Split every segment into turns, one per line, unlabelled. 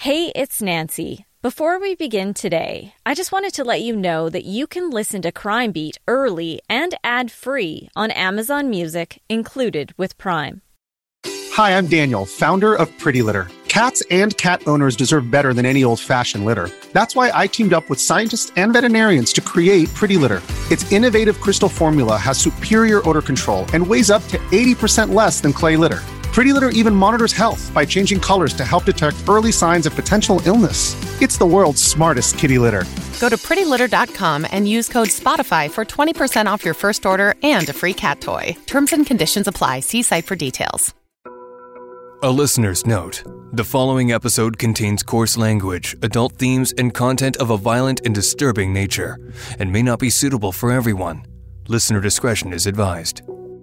Hey, it's Nancy. Before we begin today, I just wanted to let you know that you can listen to Crime Beat early and ad-free on Amazon Music, included with Prime.
Hi, I'm Daniel, founder of Pretty Litter. Cats and cat owners deserve better than any old-fashioned litter. That's why I teamed up with scientists and veterinarians to create Pretty Litter. Its innovative crystal formula has superior odor control and weighs up to 80% less than clay litter. Pretty Litter even monitors health by changing colors to help detect early signs of potential illness. It's the world's smartest kitty litter.
Go to prettylitter.com and use code SPOTIFY for 20% off your first order and a free cat toy. Terms and conditions apply. See site for details.
A listener's note. The following episode contains coarse language, adult themes, and content of a violent and disturbing nature, and may not be suitable for everyone. Listener discretion is advised.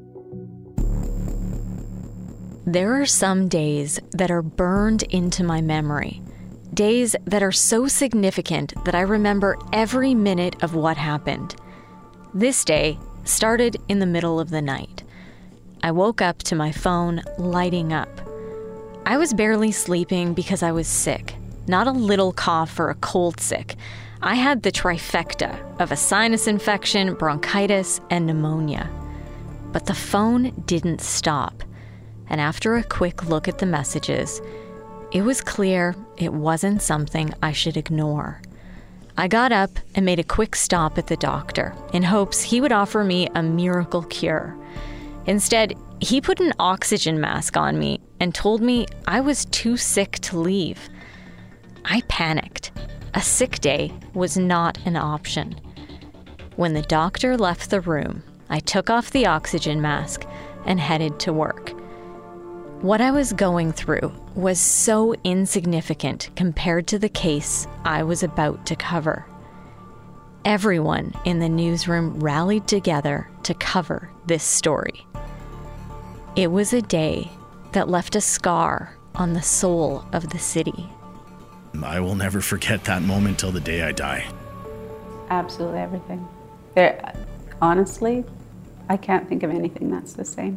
There are some days that are burned into my memory. Days that are so significant that I remember every minute of what happened. This day started in the middle of the night. I woke up to my phone lighting up. I was barely sleeping because I was sick. Not a little cough or a cold sick. I had the trifecta of a sinus infection, bronchitis, and pneumonia. But the phone didn't stop. And after a quick look at the messages, it was clear it wasn't something I should ignore. I got up and made a quick stop at the doctor in hopes he would offer me a miracle cure. Instead, he put an oxygen mask on me and told me I was too sick to leave. I panicked. A sick day was not an option. When the doctor left the room, I took off the oxygen mask and headed to work. What I was going through was so insignificant compared to the case I was about to cover. Everyone in the newsroom rallied together to cover this story. It was a day that left a scar on the soul of the city.
I will never forget that moment till the day I die.
Absolutely everything. Honestly, I can't think of anything that's the same.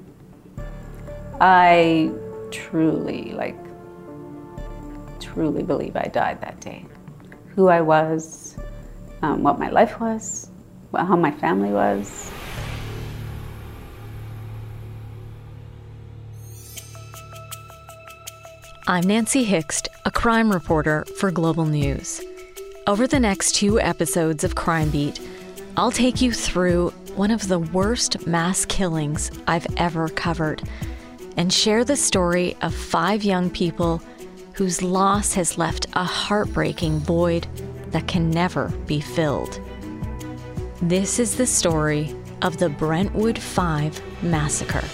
I truly believe I died that day. Who I was, what my life was, how my family was.
I'm Nancy Hixt, a crime reporter for Global News. Over the next 2 episodes of Crime Beat, I'll take you through one of the worst mass killings I've ever covered and share the story of 5 young people whose loss has left a heartbreaking void that can never be filled. This is the story of the Brentwood 5 massacre.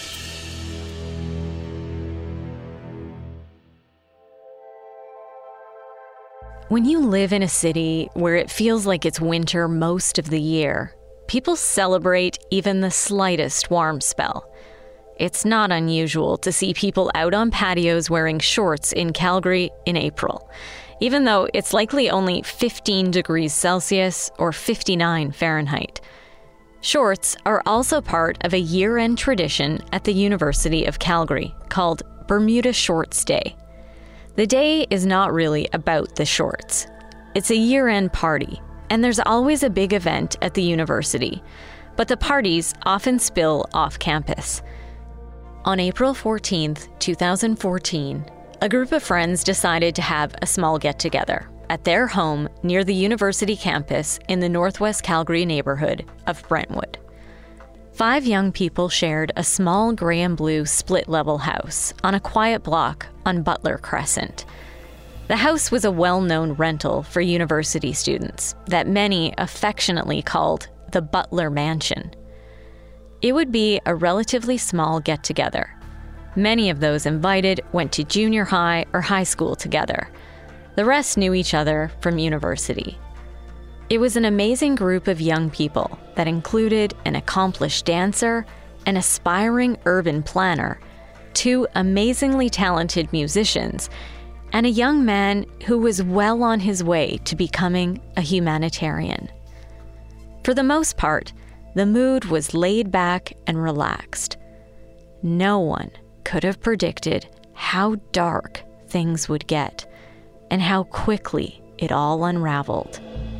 When you live in a city where it feels like it's winter most of the year, people celebrate even the slightest warm spell. It's not unusual to see people out on patios wearing shorts in Calgary in April, even though it's likely only 15 degrees Celsius or 59 Fahrenheit. Shorts are also part of a year-end tradition at the University of Calgary called Bermuda Shorts Day. The day is not really about the shorts. It's a year-end party, and there's always a big event at the university, but the parties often spill off campus. On April 14th, 2014, a group of friends decided to have a small get-together at their home near the university campus in the Northwest Calgary neighborhood of Brentwood. 5 young people shared a small gray and blue split-level house on a quiet block on Butler Crescent. The house was a well-known rental for university students that many affectionately called the Butler Mansion. It would be a relatively small get-together. Many of those invited went to junior high or high school together. The rest knew each other from university. It was an amazing group of young people that included an accomplished dancer, an aspiring urban planner, 2 amazingly talented musicians, and a young man who was well on his way to becoming a humanitarian. For the most part, the mood was laid back and relaxed. No one could have predicted how dark things would get, and how quickly it all unraveled.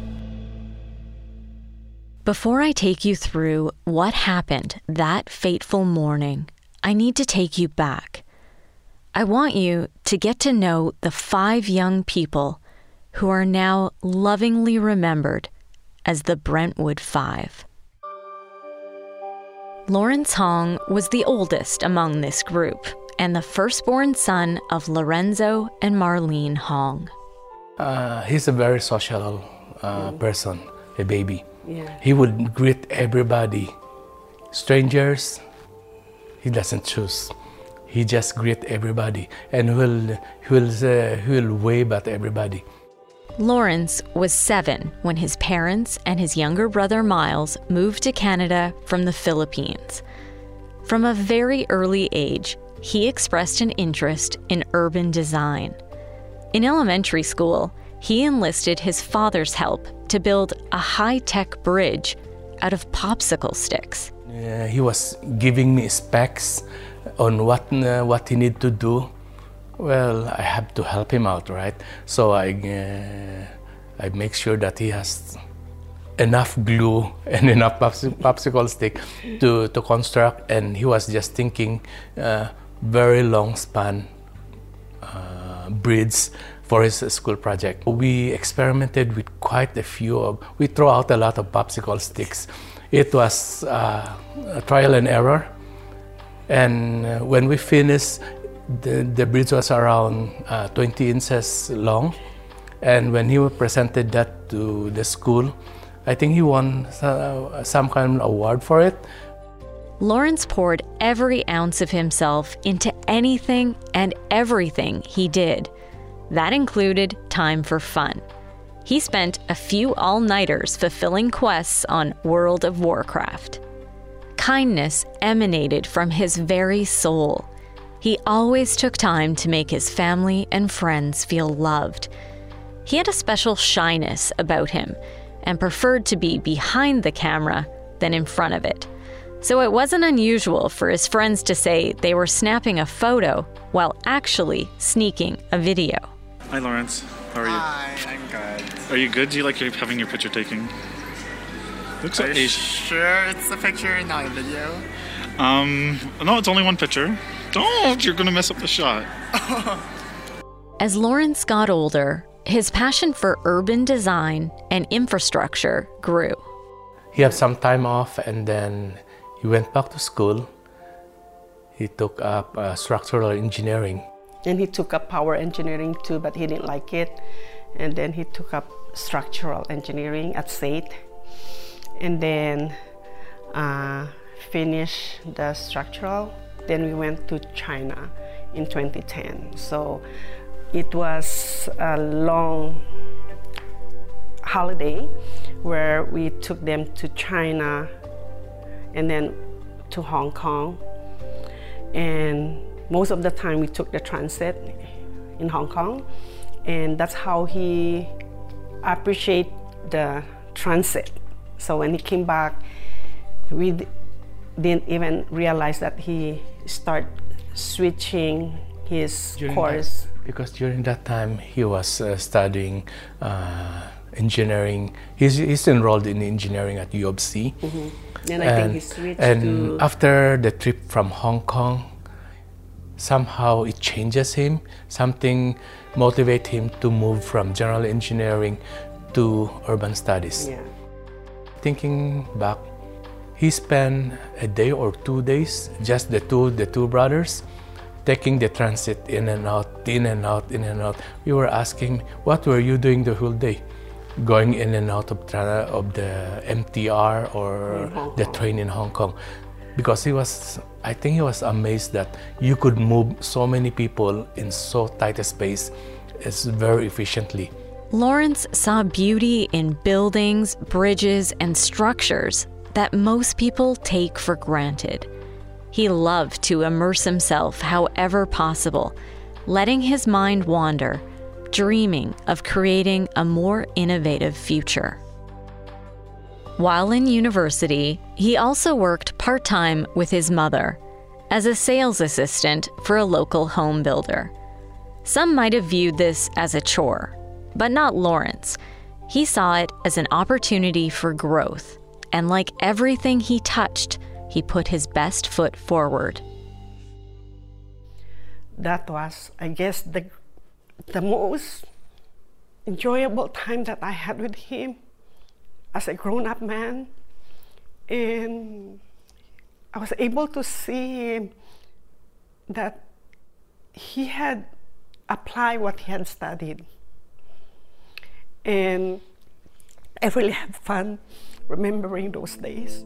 Before I take you through what happened that fateful morning, I need to take you back. I want you to get to know the 5 young people who are now lovingly remembered as the Brentwood Five. Lawrence Hong was the oldest among this group and the firstborn son of Lorenzo and Marlene Hong.
He's a very social person, a baby.
Yeah.
He would greet everybody. Strangers, he doesn't choose. He just greet everybody and he'll wave at everybody.
Lawrence was 7 when his parents and his younger brother Miles moved to Canada from the Philippines. From a very early age, he expressed an interest in urban design. In elementary school, he enlisted his father's help to build a high-tech bridge out of popsicle sticks.
He was giving me specs on what he need to do. Well, I have to help him out, right? So I make sure that he has enough glue and enough popsicle stick to construct. And he was just thinking very long span bridge for his school project. We experimented with quite a few. We throw out a lot of popsicle sticks. It was a trial and error. And when we finished, the bridge was around 20 inches long. And when he presented that to the school, I think he won some kind of award for it.
Lawrence poured every ounce of himself into anything and everything he did. That included time for fun. He spent a few all-nighters fulfilling quests on World of Warcraft. Kindness emanated from his very soul. He always took time to make his family and friends feel loved. He had a special shyness about him and preferred to be behind the camera than in front of it. So it wasn't unusual for his friends to say they were snapping a photo while actually sneaking a video.
Hi, Lawrence. How are you?
Hi, I'm good.
Are you good? Do you like having your picture taken? Looks like
sure it's a picture, not a video?
No, it's only one picture. Don't! You're gonna mess up the shot.
As Lawrence got older, his passion for urban design and infrastructure grew.
He had some time off and then he went back to school. He took up structural engineering.
And he took up power engineering too, but he didn't like it. And then he took up structural engineering at SAIT. And then finished the structural. Then we went to China in 2010. So it was a long holiday where we took them to China and then to Hong Kong. And most of the time we took the transit in Hong Kong. And that's how he appreciated the transit. So when he came back, we didn't even realize that he started switching his course.
Because during that time he was studying engineering. He's enrolled in engineering at U of C.
Mm-hmm. And I think he switched to...
after the trip from Hong Kong, somehow it changes him. Something motivates him to move from general engineering to urban studies.
Yeah.
Thinking back, he spent a day or 2 days, just the two brothers, taking the transit in and out, in and out, in and out. We were asking, what were you doing the whole day? Going in and out of the MTR or the train in Hong Kong. Because I think he was amazed that you could move so many people in so tight a space very efficiently.
Lawrence saw beauty in buildings, bridges, and structures that most people take for granted. He loved to immerse himself however possible, letting his mind wander, dreaming of creating a more innovative future. While in university, he also worked part-time with his mother as a sales assistant for a local home builder. Some might have viewed this as a chore, but not Lawrence. He saw it as an opportunity for growth, and like everything he touched, he put his best foot forward.
That was, I guess, the most enjoyable time that I had with him as a grown-up man. And I was able to see him that he had applied what he had studied. And I really had fun remembering those days.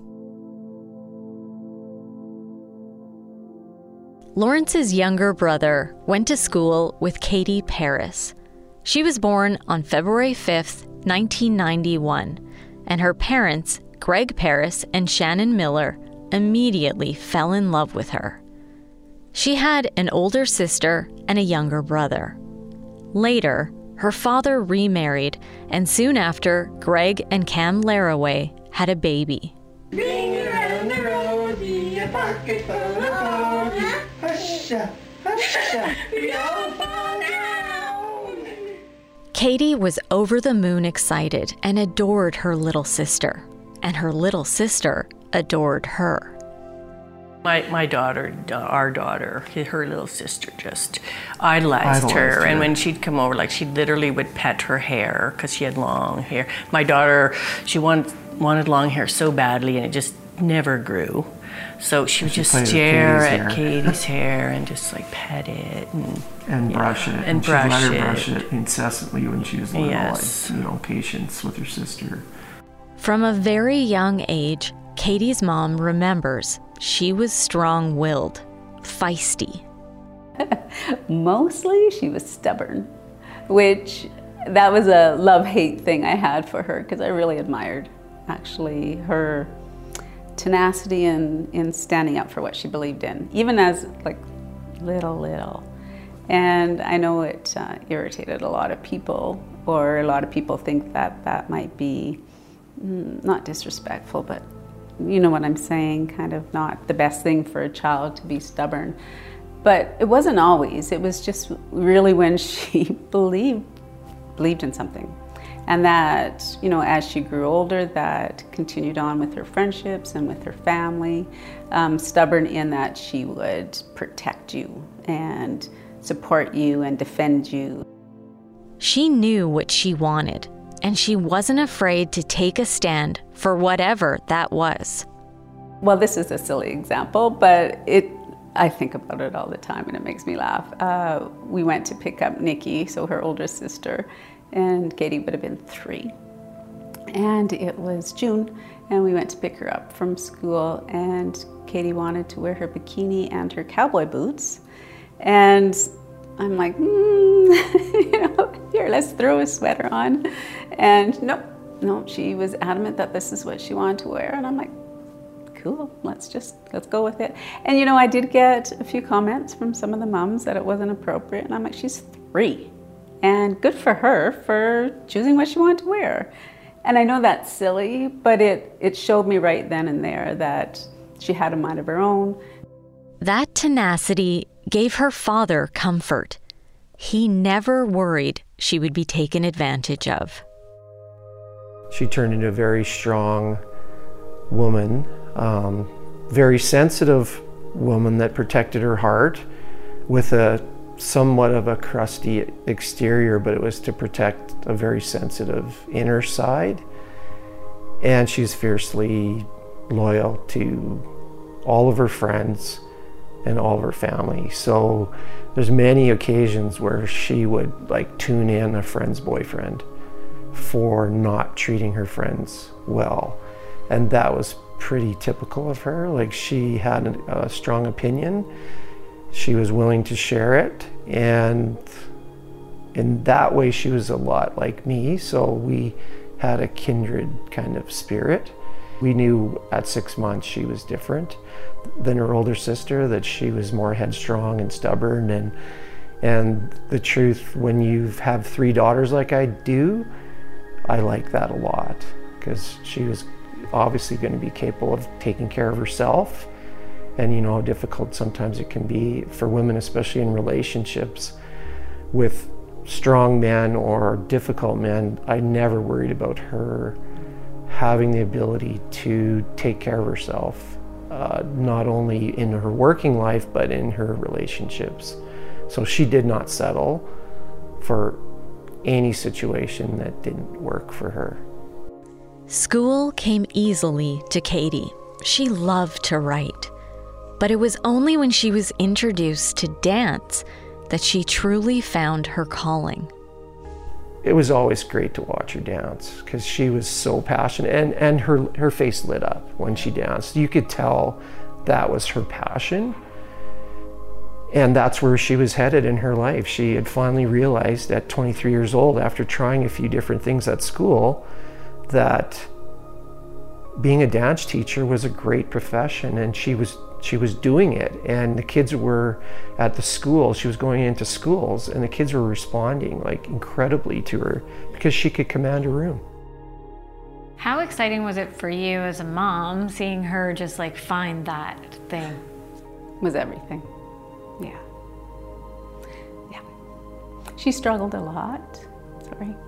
Lawrence's younger brother went to school with Katie Paris. She was born on February 5th, 1991, and her parents, Greg Paris and Shannon Miller, immediately fell in love with her. She had an older sister and a younger brother. Later, her father remarried, and soon after, Greg and Cam Laraway had a baby.
Ring around the roadie, a pocket full of goldie. Husha, husha, we all fall down.
Katie was over the moon excited and adored her little sister, and her little sister adored her.
My daughter, our daughter, her little sister just idolized her. And when she'd come over, like, she literally would pet her hair because she had long hair. My daughter, she wanted long hair so badly, and it just never grew. So she would just stare at Katie's hair and just like pet it
and brush it.
And brush
she'd let her
it.
brush it incessantly when she was little,
Yes.
like, patience with her sister.
From a very young age, Katie's mom remembers she was strong-willed, feisty.
Mostly she was stubborn, which that was a love-hate thing I had for her, because I really admired actually her tenacity in standing up for what she believed in, even as like little. And I know it irritated a lot of people, or a lot of people think that that might be not disrespectful, but you know what I'm saying, kind of not the best thing for a child to be stubborn. But it wasn't always. It was just really when she believed in something. And that, as she grew older, that continued on with her friendships and with her family, stubborn in that she would protect you and support you and defend you.
She knew what she wanted, and she wasn't afraid to take a stand for whatever that was.
Well, this is a silly example, but I think about it all the time and it makes me laugh. We went to pick up Nikki, so her older sister, and Katie would have been 3. And it was June, and we went to pick her up from school, and Katie wanted to wear her bikini and her cowboy boots. And I'm like, here, let's throw a sweater on. And no, she was adamant that this is what she wanted to wear. And I'm like, cool, let's go with it. And I did get a few comments from some of the moms that it wasn't appropriate. And I'm like, she's 3. And good for her for choosing what she wanted to wear. And I know that's silly, but it showed me right then and there that she had a mind of her own.
That tenacity gave her father comfort. He never worried she would be taken advantage of.
She turned into a very strong woman, very sensitive woman that protected her heart with a somewhat of a crusty exterior, but it was to protect a very sensitive inner side. And she's fiercely loyal to all of her friends and all of her family. So there's many occasions where she would tune in a friend's boyfriend for not treating her friends well. And that was pretty typical of her. She had a strong opinion. She was willing to share it, and in that way she was a lot like me, so we had a kindred kind of spirit. We knew at 6 months she was different than her older sister, that she was more headstrong and stubborn, and the truth, when you have 3 daughters like I do, I like that a lot, because she was obviously going to be capable of taking care of herself. And how difficult sometimes it can be for women, especially in relationships, with strong men or difficult men, I never worried about her having the ability to take care of herself, not only in her working life, but in her relationships. So she did not settle for any situation that didn't work for her.
School came easily to Katie. She loved to write. But it was only when she was introduced to dance that she truly found her calling.
It was always great to watch her dance because she was so passionate, and her face lit up when she danced. You could tell that was her passion, and that's where she was headed in her life. She had finally realized at 23 years old, after trying a few different things at school, that being a dance teacher was a great profession, and she was doing it. And the kids were at the school, she was going into schools, and the kids were responding like incredibly to her because she could command a room.
How exciting was it for you as a mom, seeing her just like find that thing?
It was everything. Yeah. Yeah. She struggled a lot. Sorry.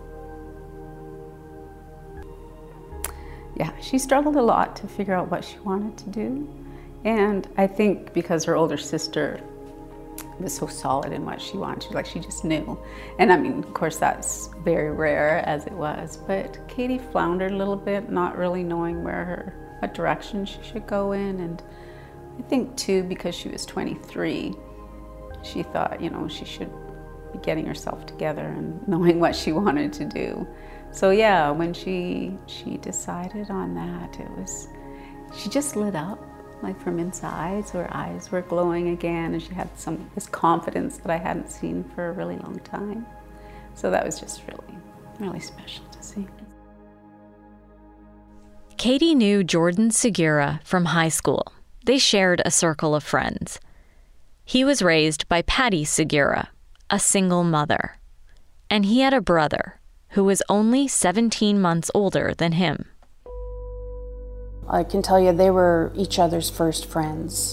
Yeah, she struggled a lot to figure out what she wanted to do. And I think because her older sister was so solid in what she wanted, she just knew. And I mean, of course, that's very rare as it was, but Katie floundered a little bit, not really knowing what direction she should go in. And I think too, because she was 23, she thought, she should be getting herself together and knowing what she wanted to do. So yeah, when she decided on that, she just lit up. Like from inside, so her eyes were glowing again, and she had this confidence that I hadn't seen for a really long time. So that was just really, really special to see.
Katie knew Jordan Segura from high school. They shared a circle of friends. He was raised by Patty Segura, a single mother. And he had a brother who was only 17 months older than him.
I can tell you they were each other's first friends.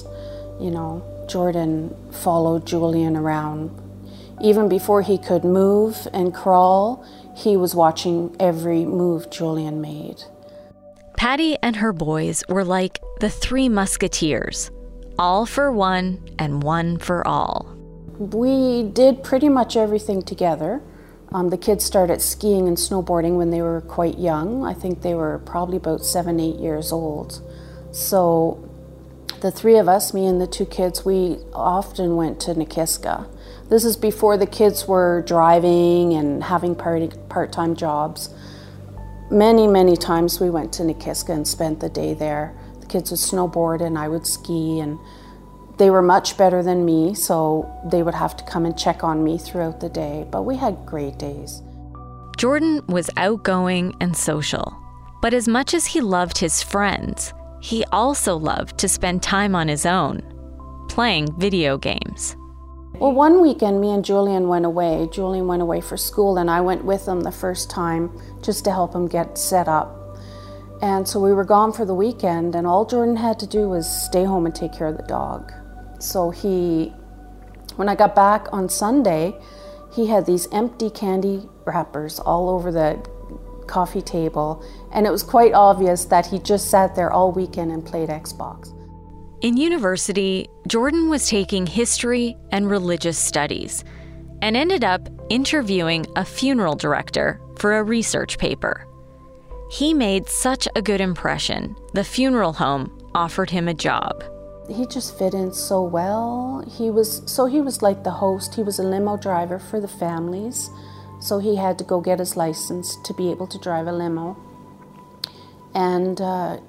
Jordan followed Julian around. Even before he could move and crawl, he was watching every move Julian made.
Patty and her boys were like the Three Musketeers, all for one and one for all.
We did pretty much everything together. The kids started skiing and snowboarding when they were quite young. I think they were probably about 7-8 years old. So the three of us, me and the two kids, we often went to Nikiska. This is before the kids were driving and having part-time jobs. Many, many times we went to Nikiska and spent the day there. The kids would snowboard and I would ski, and they were much better than me, so they would have to come and check on me throughout the day, but we had great days.
Jordan was outgoing and social, but as much as he loved his friends, he also loved to spend time on his own, playing video games.
Well, one weekend, me and Julian went away. Julian went away for school, and I went with him the first time just to help him get set up. And so we were gone for the weekend, and all Jordan had to do was stay home and take care of the dog. So when I got back on Sunday, he had these empty candy wrappers all over the coffee table, and it was quite obvious that he just sat there all weekend and played Xbox.
In university, Jordan was taking history and religious studies and ended up interviewing a funeral director for a research paper. He made such a good impression, the funeral home offered him a job.
He just fit in so well. He was like the host. He was a limo driver for the families, so he had to go get his license to be able to drive a limo. And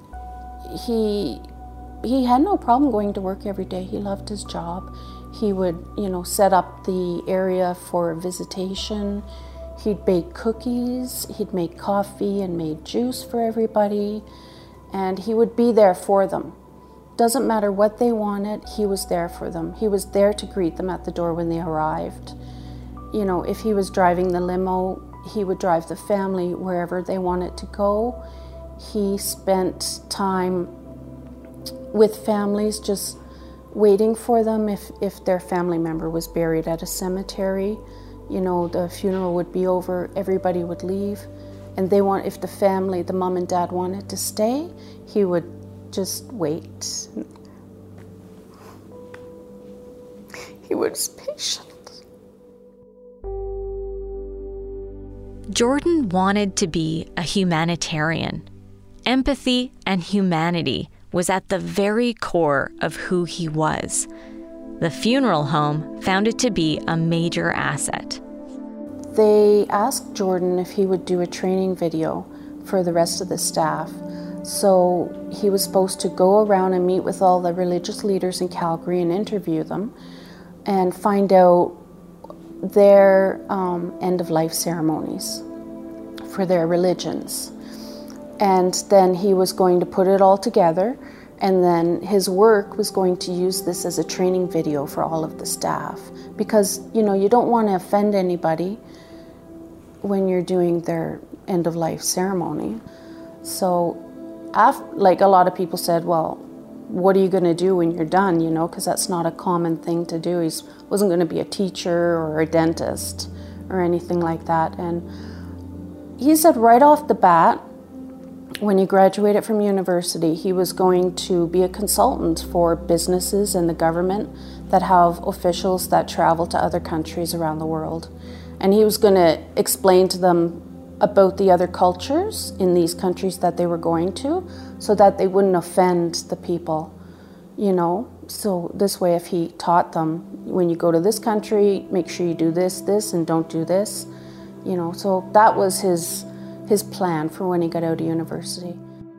he had no problem going to work every day. He loved his job. He would, set up the area for visitation. He'd bake cookies, he'd make coffee and made juice for everybody, and he would be there for them. Doesn't matter what they wanted, he was there for them. He was there to greet them at the door when they arrived. If he was driving the limo, he would drive the family wherever they wanted to go. He spent time with families just waiting for them if their family member was buried at a cemetery. you know, the funeral would be over, everybody would leave, and if the family, the mom and dad wanted to stay, he would just wait. He was patient.
Jordan wanted to be a humanitarian. Empathy and humanity was at the very core of who he was. The funeral home found it to be a major asset.
They asked Jordan if he would do a training video for the rest of the staff. So he was supposed to go around and meet with all the religious leaders in Calgary and interview them and find out their end-of-life ceremonies for their religions. And then he was going to put it all together, and then his work was going to use this as a training video for all of the staff. Because, you know, you don't want to offend anybody when you're doing their end-of-life ceremony. So, like a lot of people said, well, what are you going to do when you're done, you know, because that's not a common thing to do. He wasn't going to be a teacher or a dentist or anything like that. And he said right off the bat, when he graduated from university, he was going to be a consultant for businesses and the government that have officials that travel to other countries around the world. And he was going to explain to them about the other cultures in these countries that they were going to, so that they wouldn't offend the people, you know. So this way, if he taught them, when you go to this country, make sure you do this, and don't do this, you know. So that was his plan for when he got out of university.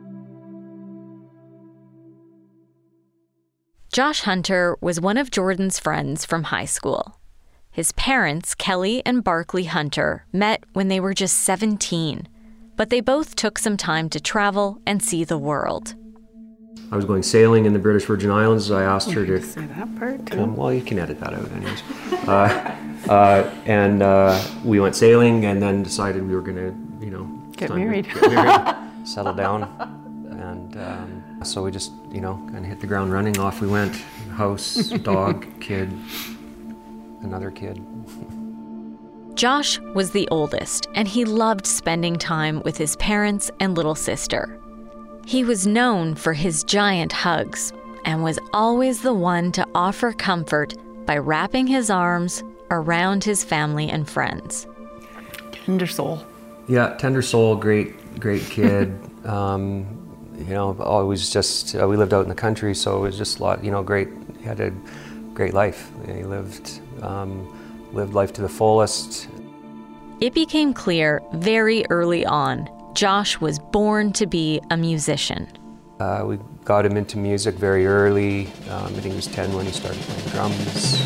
Josh Hunter was one of Jordan's friends from high school. His parents, Kelly and Barclay Hunter, met when they were just 17, but they both took some time to travel and see the world.
I was going sailing in the British Virgin Islands, so I asked her to
say that part too.
come. Well, you can edit that out anyways. And we went sailing, and then decided we were going to, you know,
Get married,
settle down, and so we just, you know, kind of hit the ground running. Off we went. House, dog, kid, another kid.
Josh was the oldest, and he loved spending time with his parents and little sister. He was known for his giant hugs and was always the one to offer comfort by wrapping his arms around his family and friends.
Tender soul.
Yeah, tender soul, great kid. You know, always just, we lived out in the country, so it was just a lot, you know, great. He had a great life. He lived life to the fullest.
It became clear very early on, Josh was born to be a musician.
We got him into music very early. I think he was 10 when he started playing drums.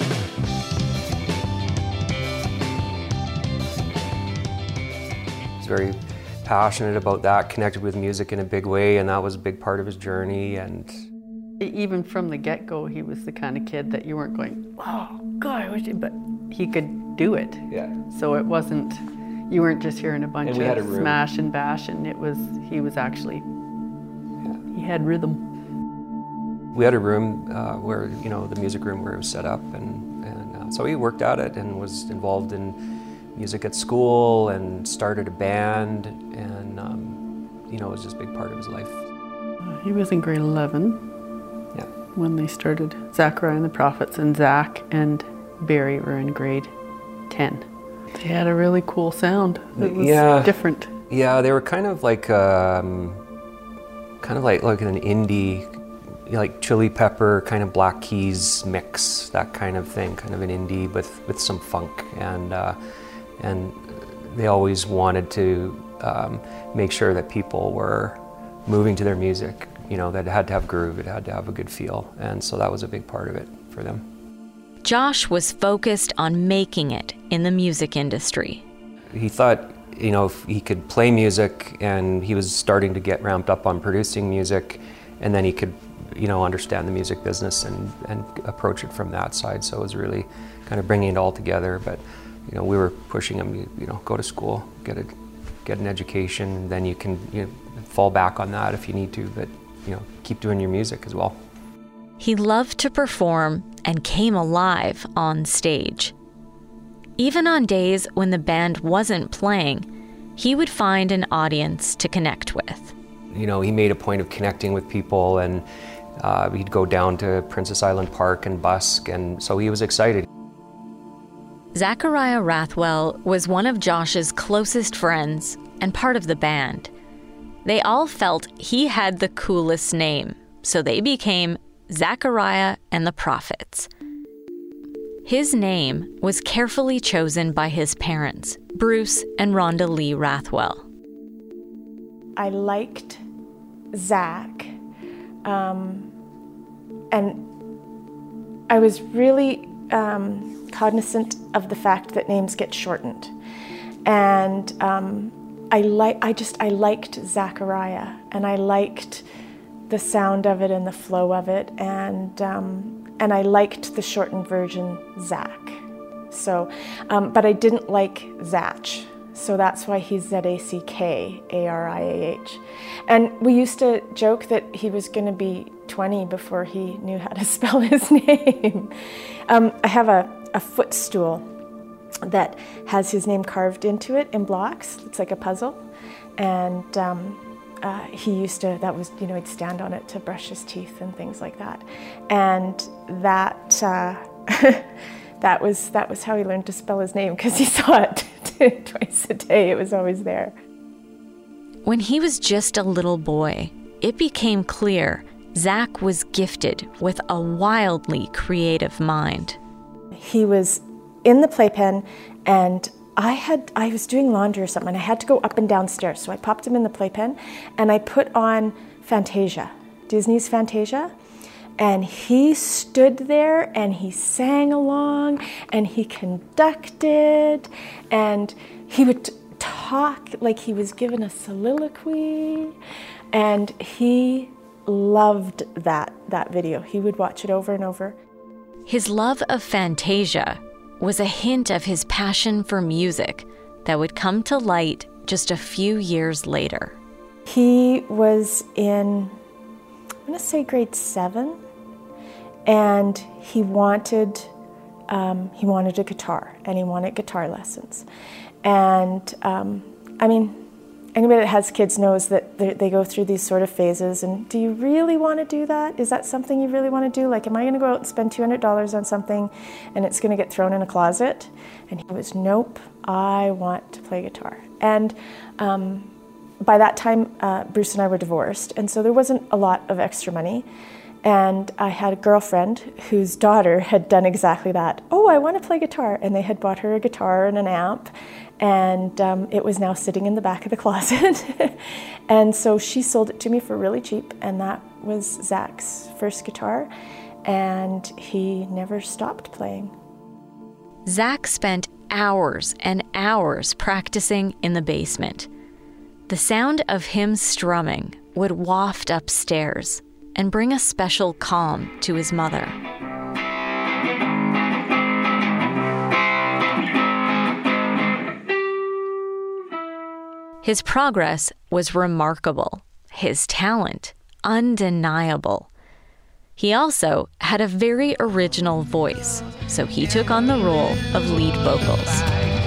He's very passionate about that, connected with music in a big way, and that was a big part of his journey. And
even from the get-go, he was the kind of kid that you weren't going, oh, God, but he could do it.
Yeah.
So it wasn't, you weren't just hearing a bunch of smash and bash, and he was actually, he had rhythm.
We had a room where, you know, the music room where it was set up, and so he worked at it and was involved in music at school and started a band, and you know, it was just a big part of his life.
He was in grade 11 when they started Zachariah and the Prophets, and Zach and Barry were in grade 10. They had a really cool sound. It was different.
Yeah, they were kind of like an indie, like Chili Pepper, kind of Black Keys mix, that kind of thing, kind of an indie with some funk, and they always wanted to make sure that people were moving to their music, you know, that it had to have groove, it had to have a good feel, and so that was a big part of it for them.
Josh was focused on making it in the music industry.
He thought, you know, if he could play music, and he was starting to get ramped up on producing music, and then he could, you know, understand the music business and approach it from that side. So it was really kind of bringing it all together. But, you know, we were pushing him, you know, go to school, get an education, and then you can, you know, fall back on that if you need to, but, you know, keep doing your music as well.
He loved to perform and came alive on stage. Even on days when the band wasn't playing, he would find an audience to connect with.
You know, he made a point of connecting with people, and he'd go down to Princess Island Park and busk, and so he was excited.
Zachariah Rathwell was one of Josh's closest friends and part of the band. They all felt he had the coolest name, so they became Zachariah and the Prophets. His name was carefully chosen by his parents, Bruce and Rhonda Lee Rathwell.
I liked Zach, and I was really cognizant of the fact that names get shortened. And I liked Zachariah, and I liked the sound of it and the flow of it, and I liked the shortened version, Zach. So, but I didn't like Zach, so that's why he's Zackariah. And we used to joke that he was going to be 20 before he knew how to spell his name. I have a footstool that has his name carved into it in blocks. It's like a puzzle. And he used to, that was, he'd stand on it to brush his teeth and things like that. And that that was how he learned to spell his name, because he saw it twice a day. It was always there.
When he was just a little boy, it became clear Zach was gifted with a wildly creative mind.
He was in the playpen, and I was doing laundry or something, and I had to go up and down stairs. So I popped him in the playpen, and I put on Fantasia, Disney's Fantasia. And he stood there, and he sang along, and he conducted, and he would talk like he was given a soliloquy. And he loved that video. He would watch it over and over.
His love of Fantasia was a hint of his passion for music that would come to light just a few years later.
He was in, I'm going to say grade 7, and he wanted a guitar, and he wanted guitar lessons. And anybody that has kids knows that they go through these sort of phases, and do you really want to do that? Is that something you really want to do? Like, am I going to go out and spend $200 on something and it's going to get thrown in a closet? And he was, nope, I want to play guitar. And by that time, Bruce and I were divorced, and so there wasn't a lot of extra money. And I had a girlfriend whose daughter had done exactly that. Oh, I want to play guitar. And they had bought her a guitar and an amp, and it was now sitting in the back of the closet. And so she sold it to me for really cheap, and that was Zach's first guitar, and he never stopped playing.
Zach spent hours and hours practicing in the basement. The sound of him strumming would waft upstairs and bring a special calm to his mother. His progress was remarkable, his talent undeniable. He also had a very original voice, so he took on the role of lead vocals.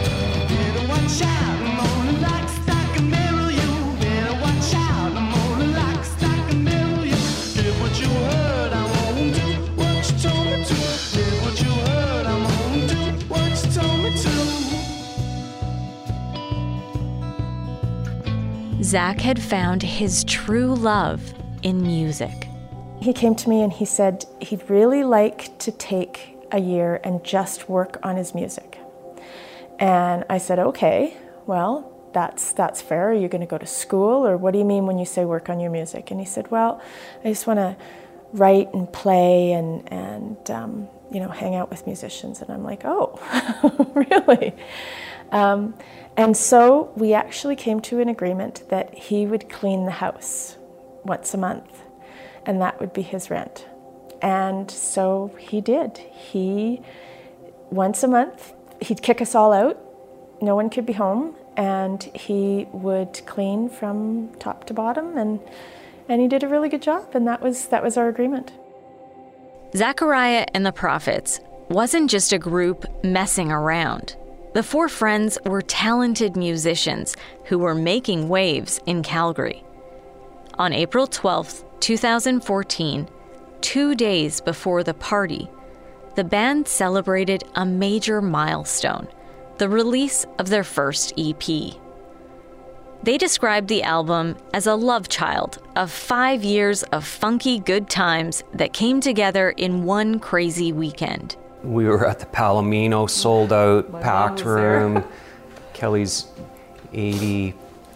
Zach had found his true love in music.
He came to me and he said he'd really like to take a year and just work on his music. And I said, okay, well, that's fair. Are you going to go to school, or what do you mean when you say work on your music? And he said, well, I just want to write and play and hang out with musicians. And I'm like, oh, really? And so we actually came to an agreement that he would clean the house once a month, and that would be his rent. And so he did. Once a month, he'd kick us all out. No one could be home, and he would clean from top to bottom, and he did a really good job, and that was our agreement.
Zachariah and the Prophets wasn't just a group messing around. The four friends were talented musicians who were making waves in Calgary. On April 12, 2014, 2 days before the party, the band celebrated a major milestone, the release of their first EP. They described the album as a love child of 5 years of funky good times that came together in one crazy weekend.
We were at the Palomino, sold out, packed room. Kelly's 82,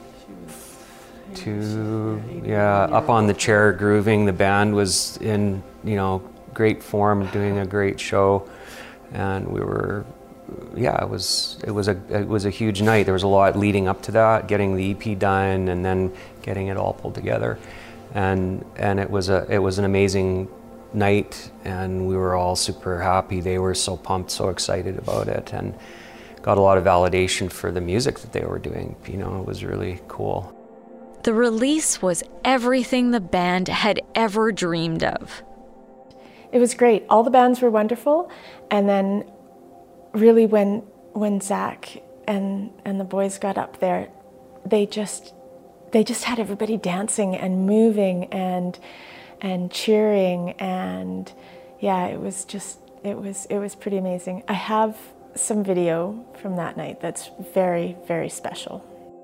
up on the chair grooving. The band was in, great form, doing a great show, and we were, it was a huge night. There was a lot leading up to that, getting the EP done, and then getting it all pulled together, and it was an amazing night, and we were all super happy. They were so pumped, so excited about it, and got a lot of validation for the music that they were doing. It was really cool.
The release was everything the band had ever dreamed of.
It was great. All the bands were wonderful, and then really when Zach and the boys got up there, they just had everybody dancing and moving and cheering, and it was pretty amazing. I have some video from that night that's very, very special.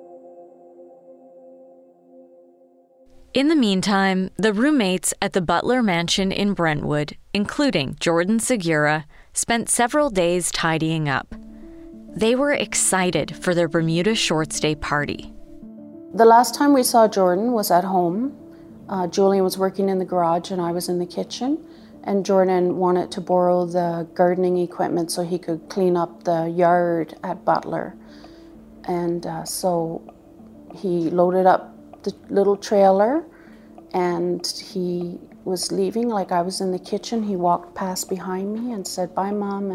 In the meantime, the roommates at the Butler Mansion in Brentwood, including Jordan Segura, spent several days tidying up. They were excited for their Bermuda Shorts Day party.
The last time we saw Jordan was at home. Julian was working in the garage and I was in the kitchen, and Jordan wanted to borrow the gardening equipment so he could clean up the yard at Butler. And so he loaded up the little trailer and he was leaving. Like, I was in the kitchen, he walked past behind me and said, "Bye, Mom."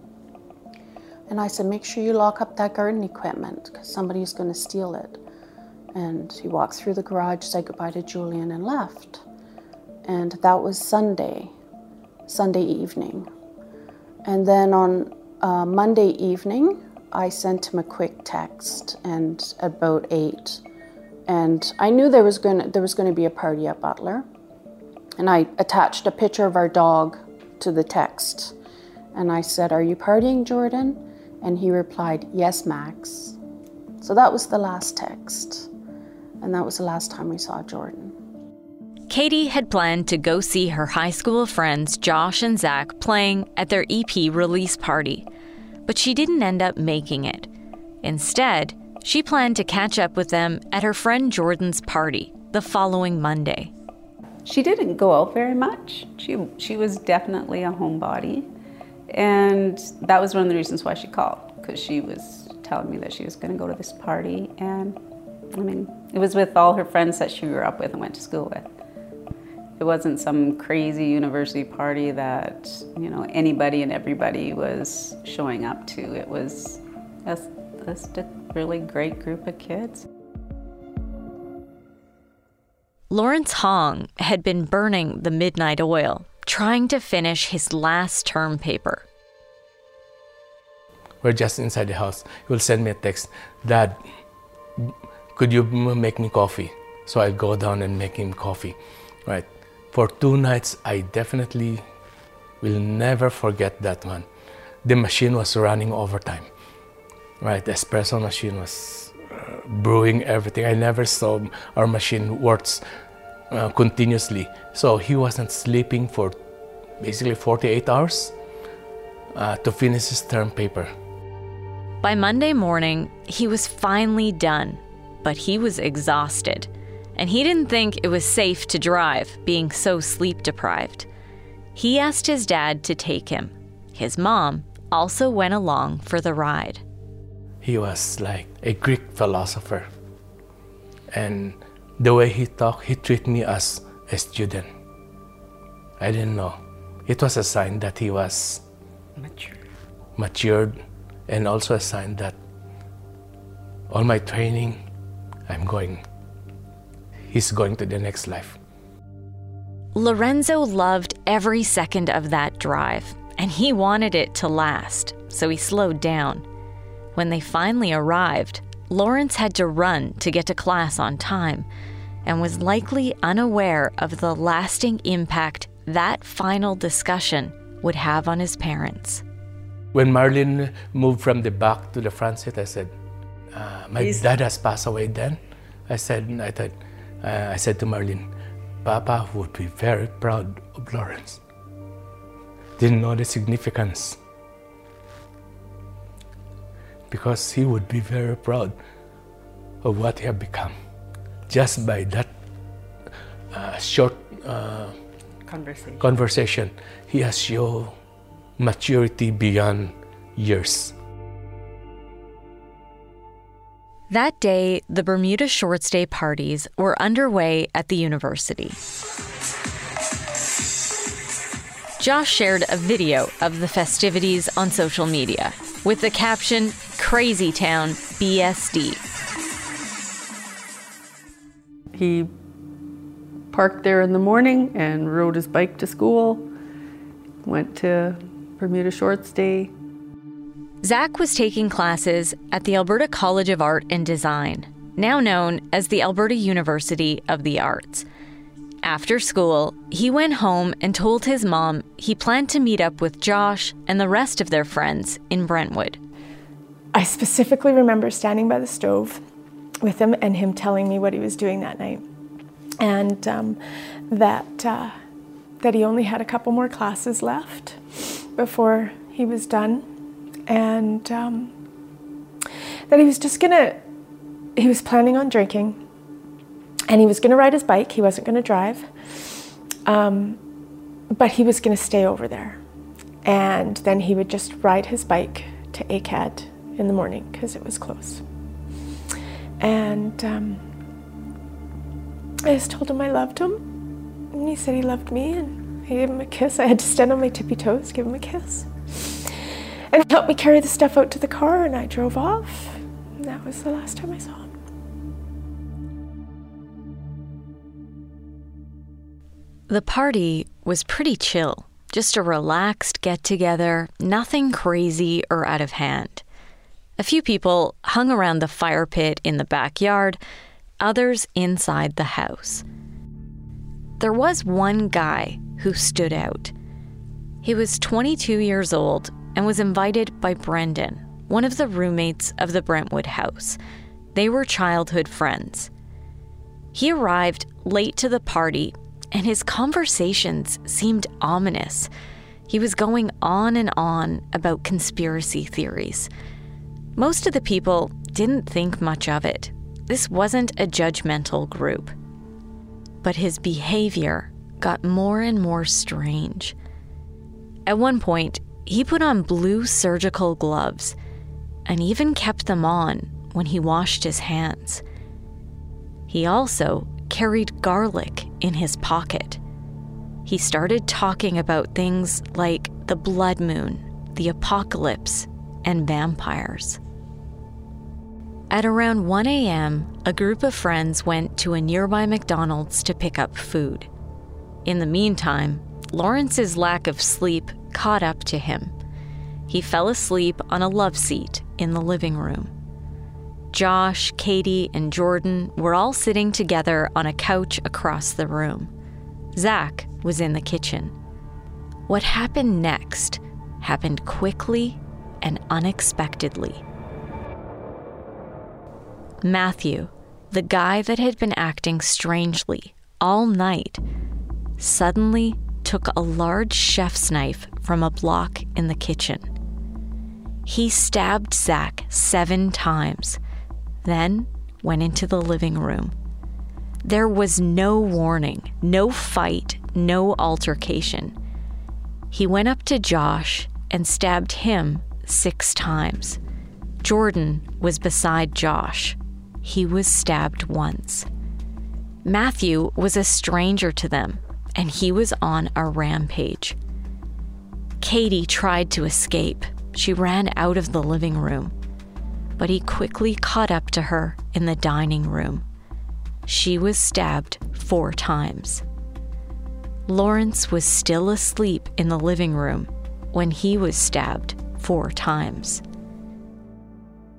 And I said, "Make sure you lock up that garden equipment because somebody's going to steal it." And he walked through the garage, said goodbye to Julian, and left. And that was Sunday evening. And then on Monday evening, I sent him a quick text, and about 8. And I knew there was going to be a party at Butler. And I attached a picture of our dog to the text. And I said, "Are you partying, Jordan?" And he replied, "Yes, Max." So that was the last text. And that was the last time we saw Jordan.
Katie had planned to go see her high school friends Josh and Zach playing at their EP release party, but she didn't end up making it. Instead, she planned to catch up with them at her friend Jordan's party the following Monday.
She didn't go out very much. She was definitely a homebody, and that was one of the reasons why she called, because she was telling me that she was going to go to this party, and it was with all her friends that she grew up with and went to school with. It wasn't some crazy university party that, anybody and everybody was showing up to. It was just a really great group of kids.
Lawrence Hong had been burning the midnight oil, trying to finish his last term paper.
We're just inside the house. He will send me a text, "Dad, could you make me coffee?" So I go down and make him coffee. Right. For 2 nights, I definitely will never forget that one. The machine was running overtime. Right, the espresso machine was brewing everything. I never saw our machine works continuously. So he wasn't sleeping for basically 48 hours to finish his term paper.
By Monday morning, he was finally done, but he was exhausted. And he didn't think it was safe to drive, being so sleep-deprived. He asked his dad to take him. His mom also went along for the ride.
He was like a Greek philosopher. And the way he talked, he treated me as a student. I didn't know. It was a sign that he was matured, and also a sign that all my training, he's going to the next life.
Lorenzo loved every second of that drive, and he wanted it to last, so he slowed down. When they finally arrived, Lawrence had to run to get to class on time and was likely unaware of the lasting impact that final discussion would have on his parents.
When Marlene moved from the back to the front seat, I said, my dad has passed away then. I said to Marlene, Papa would be very proud of Lawrence. Didn't know the significance. Because he would be very proud of what he had become. Just by that short conversation, he has shown maturity beyond years.
That day, the Bermuda Shorts Day parties were underway at the university. Josh shared a video of the festivities on social media with the caption, Crazy Town BSD.
He parked there in the morning and rode his bike to school, went to Bermuda Shorts Day.
Zach was taking classes at the Alberta College of Art and Design, now known as the Alberta University of the Arts. After school, he went home and told his mom he planned to meet up with Josh and the rest of their friends in Brentwood.
I specifically remember standing by the stove with him and him telling me what he was doing that night, and that he only had a couple more classes left before he was done, and that he was planning on drinking, and he was going to ride his bike. He wasn't going to drive, but he was going to stay over there, and then he would just ride his bike to ACAD in the morning because it was close. And I just told him I loved him, and he said he loved me, and I gave him a kiss. I had to stand on my tippy toes, give him a kiss. And he helped me carry the stuff out to the car, and I drove off. And that was the last time I saw him.
The party was pretty chill, just a relaxed get-together, nothing crazy or out of hand. A few people hung around the fire pit in the backyard, others inside the house. There was one guy who stood out. He was 22 years old and was invited by Brendan, one of the roommates of the Brentwood house. They were childhood friends. He arrived late to the party, and his conversations seemed ominous. He was going on and on about conspiracy theories. Most of the people didn't think much of it. This wasn't a judgmental group. But his behavior got more and more strange. At one point, he put on blue surgical gloves and even kept them on when he washed his hands. He also carried garlic in his pocket. He started talking about things like the blood moon, the apocalypse, and vampires. At around 1 a.m., a group of friends went to a nearby McDonald's to pick up food. In the meantime, Lawrence's lack of sleep caught up to him. He fell asleep on a love seat in the living room. Josh, Katie, and Jordan were all sitting together on a couch across the room. Zach was in the kitchen. What happened next happened quickly and unexpectedly. Matthew, the guy that had been acting strangely all night, suddenly took a large chef's knife from a block in the kitchen. He stabbed Zach 7 times, then went into the living room. There was no warning, no fight, no altercation. He went up to Josh and stabbed him 6 times. Jordan was beside Josh. He was stabbed once. Matthew was a stranger to them, and he was on a rampage. Katie tried to escape. She ran out of the living room, but he quickly caught up to her in the dining room. She was stabbed 4 times. Lawrence was still asleep in the living room when he was stabbed 4 times.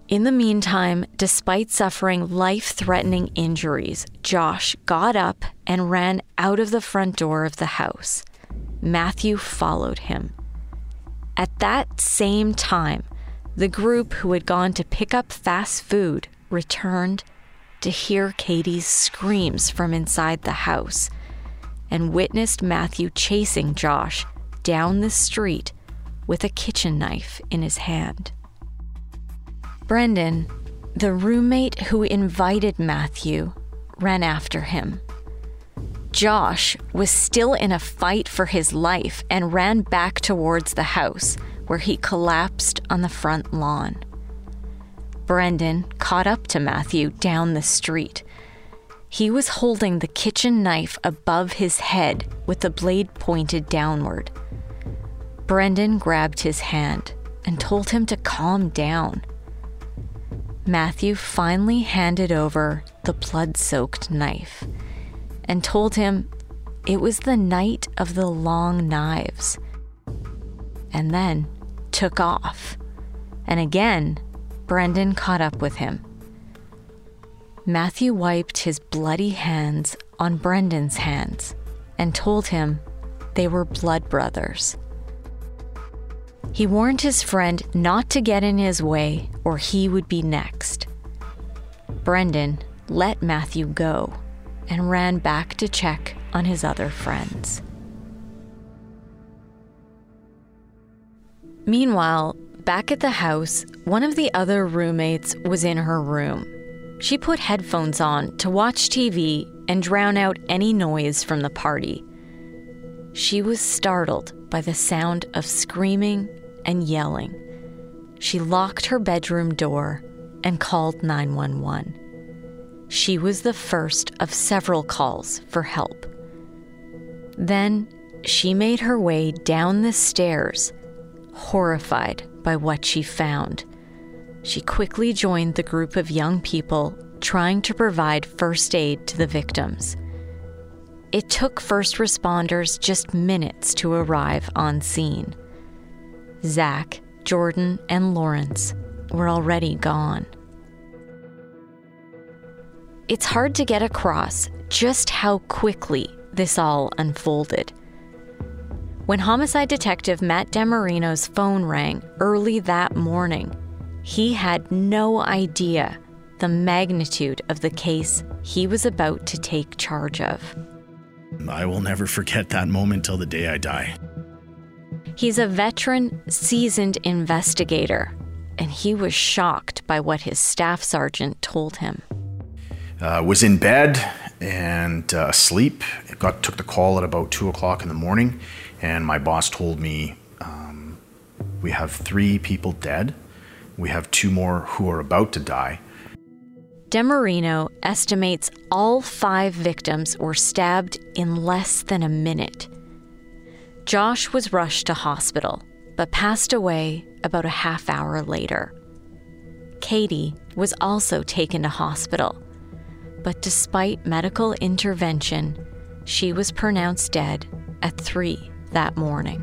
In the meantime, despite suffering life-threatening injuries, Josh got up and ran out of the front door of the house. Matthew followed him. At that same time, the group who had gone to pick up fast food returned to hear Katie's screams from inside the house and witnessed Matthew chasing Josh down the street with a kitchen knife in his hand. Brendan, the roommate who invited Matthew, ran after him. Josh was still in a fight for his life and ran back towards the house, where he collapsed on the front lawn. Brendan caught up to Matthew down the street. He was holding the kitchen knife above his head with the blade pointed downward. Brendan grabbed his hand and told him to calm down. Matthew finally handed over the blood-soaked knife and told him it was the night of the long knives, and then took off. And again, Brendan caught up with him. Matthew wiped his bloody hands on Brendan's hands and told him they were blood brothers. He warned his friend not to get in his way or he would be next. Brendan let Matthew go and ran back to check on his other friends. Meanwhile, back at the house, one of the other roommates was in her room. She put headphones on to watch TV and drown out any noise from the party. She was startled by the sound of screaming and yelling. She locked her bedroom door and called 911. She was the first of several calls for help. Then she made her way down the stairs, horrified by what she found. She quickly joined the group of young people trying to provide first aid to the victims. It took first responders just minutes to arrive on scene. Zach, Jordan, and Lawrence were already gone. It's hard to get across just how quickly this all unfolded. When homicide detective Matt DeMarino's phone rang early that morning, he had no idea the magnitude of the case he was about to take charge of.
I will never forget that moment till the day I die.
He's a veteran, seasoned investigator, and he was shocked by what his staff sergeant told him.
Was in bed and asleep. Took the call at about 2 o'clock in the morning, and my boss told me, we have 3 people dead. We have 2 more who are about to die.
DeMarino estimates all 5 victims were stabbed in less than a minute. Josh was rushed to hospital, but passed away about a half hour later. Katie was also taken to hospital, but despite medical intervention, she was pronounced dead at 3 that morning.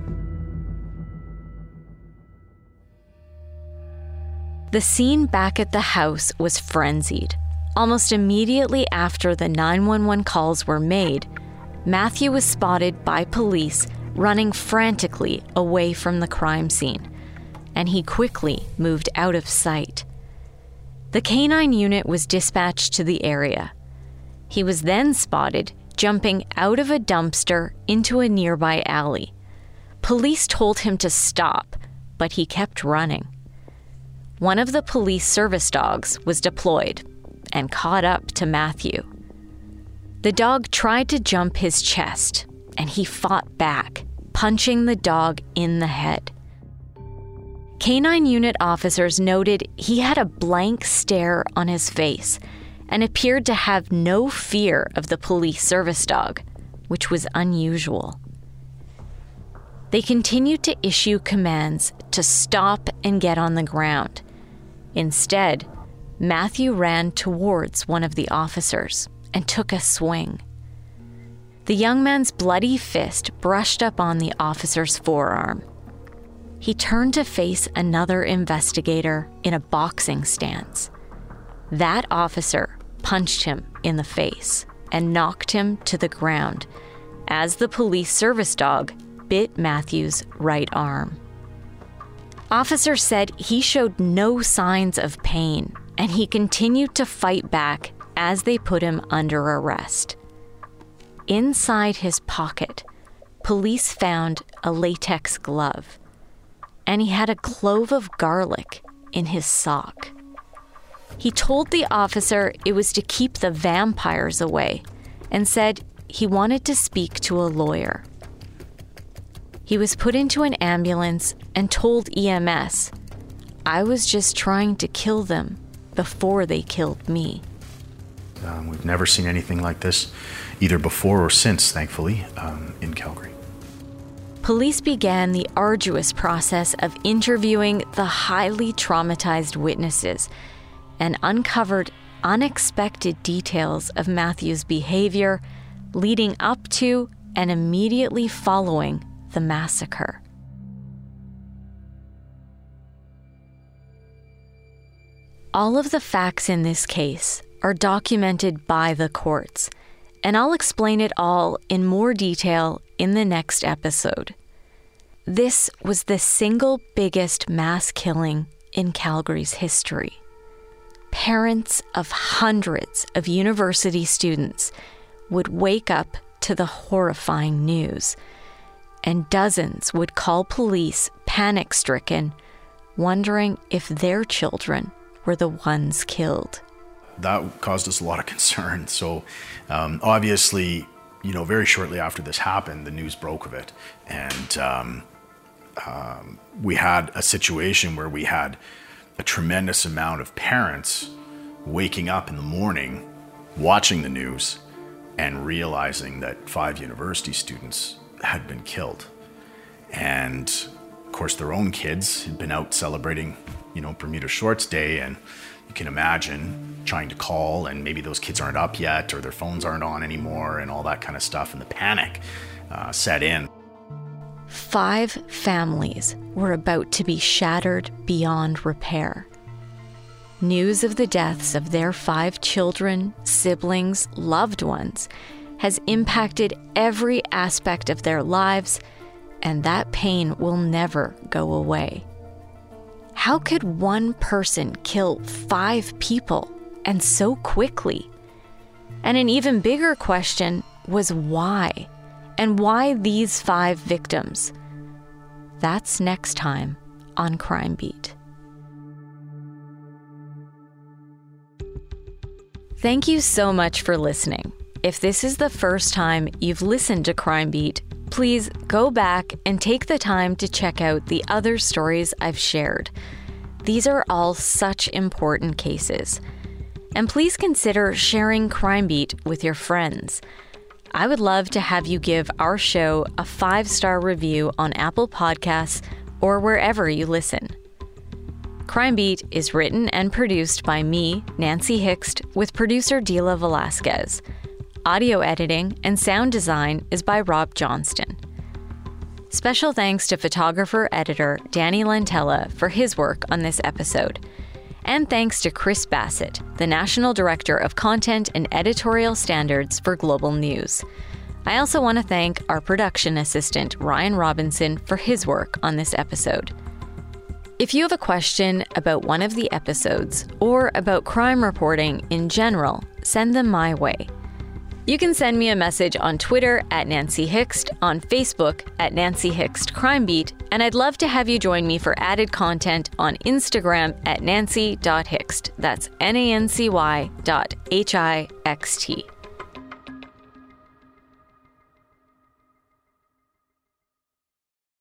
The scene back at the house was frenzied. Almost immediately after the 911 calls were made, Matthew was spotted by police running frantically away from the crime scene, and he quickly moved out of sight. The K-9 unit was dispatched to the area. He was then spotted jumping out of a dumpster into a nearby alley. Police told him to stop, but he kept running. One of the police service dogs was deployed and caught up to Matthew. The dog tried to jump his chest, and he fought back, punching the dog in the head. K-9 unit officers noted he had a blank stare on his face and appeared to have no fear of the police service dog, which was unusual. They continued to issue commands to stop and get on the ground. Instead, Matthew ran towards one of the officers and took a swing. The young man's bloody fist brushed up on the officer's forearm. he turned to face another investigator in a boxing stance. That officer punched him in the face and knocked him to the ground as the police service dog bit Matthew's right arm. Officer said he showed no signs of pain, and he continued to fight back as they put him under arrest. Inside his pocket, police found a latex glove, and he had a clove of garlic in his sock. He told the officer it was to keep the vampires away and said he wanted to speak to a lawyer. He was put into an ambulance and told EMS, "I was just trying to kill them before they killed me."
We've never seen anything like this, either before or since, thankfully, in Calgary.
Police began the arduous process of interviewing the highly traumatized witnesses and uncovered unexpected details of Matthew's behavior leading up to and immediately following the massacre. All of the facts in this case are documented by the courts, and I'll explain it all in more detail in the next episode. This was the single biggest mass killing in Calgary's history. Parents of hundreds of university students would wake up to the horrifying news, and dozens would call police panic-stricken, wondering if their children were the ones killed.
That caused us a lot of concern. So obviously, very shortly after this happened, the news broke of it. And we had a situation where we had a tremendous amount of parents waking up in the morning, watching the news, and realizing that 5 university students had been killed. And of course, their own kids had been out celebrating, Bermuda Shorts Day, and you can imagine trying to call, and maybe those kids aren't up yet, or their phones aren't on anymore, and all that kind of stuff, and the panic set in.
5 families were about to be shattered beyond repair. News of the deaths of their 5 children, siblings, loved ones has impacted every aspect of their lives, and that pain will never go away. How could one person kill 5 people, and so quickly? And an even bigger question was why? And why these 5 victims? That's next time on Crime Beat. Thank you so much for listening. If this is the first time you've listened to Crime Beat, please go back and take the time to check out the other stories I've shared. These are all such important cases. And please consider sharing Crime Beat with your friends. I would love to have you give our show a 5-star review on Apple Podcasts or wherever you listen. Crime Beat is written and produced by me, Nancy Hixt, with producer Dila Velasquez. Audio editing and sound design is by Rob Johnston. Special thanks to photographer-editor Danny Lentella for his work on this episode. And thanks to Chris Bassett, the National Director of Content and Editorial Standards for Global News. I also want to thank our production assistant, Ryan Robinson, for his work on this episode. If you have a question about one of the episodes or about crime reporting in general, send them my way. You can send me a message on Twitter at Nancy Hixt, on Facebook at Nancy Hixt Crime Beat, and I'd love to have you join me for added content on Instagram at nancy.hixt. That's nancy.hixt.